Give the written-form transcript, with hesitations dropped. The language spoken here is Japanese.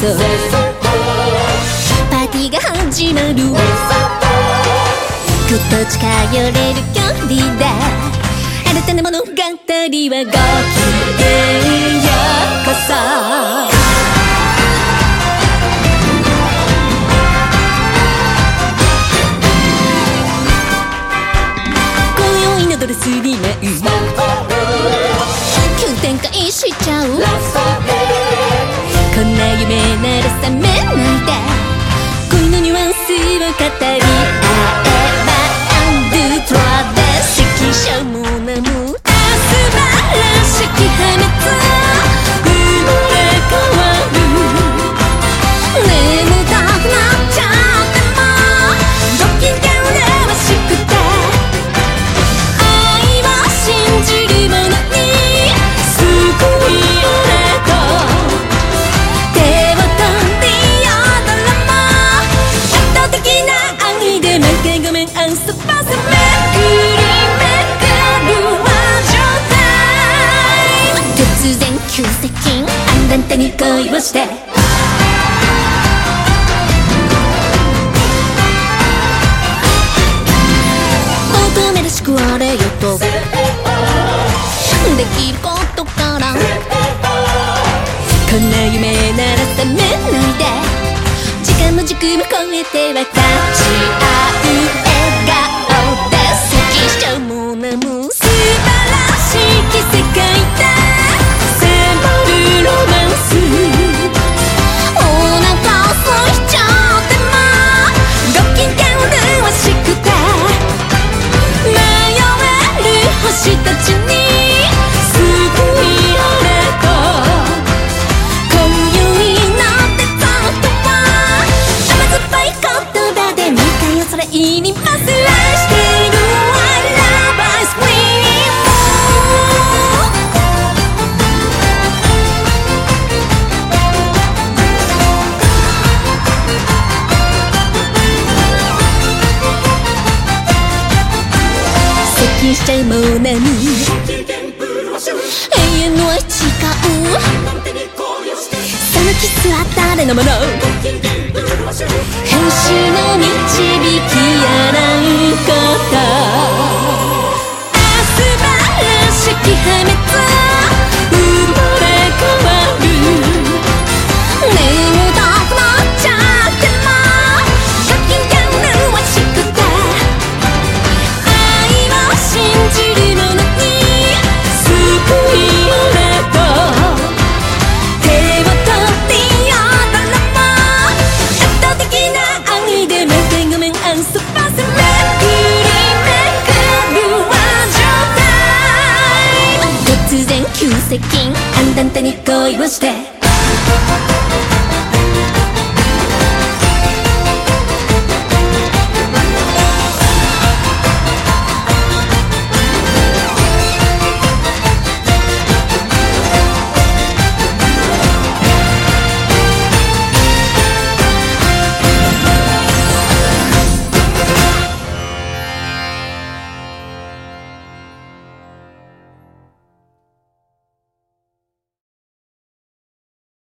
そうパーティーが始まるぐっと近寄れる距離だ新たな物語はごきげんようこそドレスに舞う急展開しちゃうこんな夢なら覚めないで恋のニュアンスを語り合えばアンドゥトラで指揮者も名も素晴らしき破滅生まれ変わる眠たくなっちゃってもご機嫌ではしくて信じる者に救いよれと手を取り踊ろう圧倒的な愛で毎回ごめんアンスパスめくりめくる魔女体突然急接近あんたに恋をして乙女らしくあれよとできることからこんな夢なら覚めないで時間も軸も超えて分かち合う笑顔で好きしちゃうものも素晴らしき世界だ迫るロマンスお腹空いちゃってもご機嫌ではしくて迷える星たちにいります愛している I love I scream 接近しちゃうもう何永遠の愛誓うそのキスは誰のもの変死の導きあらうこと素晴らしき破滅生まれ変わる眠たくなっちゃってもご機嫌はしくて愛を信じる者に救いよれと手を取り踊ろう圧倒的な愛で毎回ごめんアンスパスめくりめくる魔女体突然急接近あんたに恋をして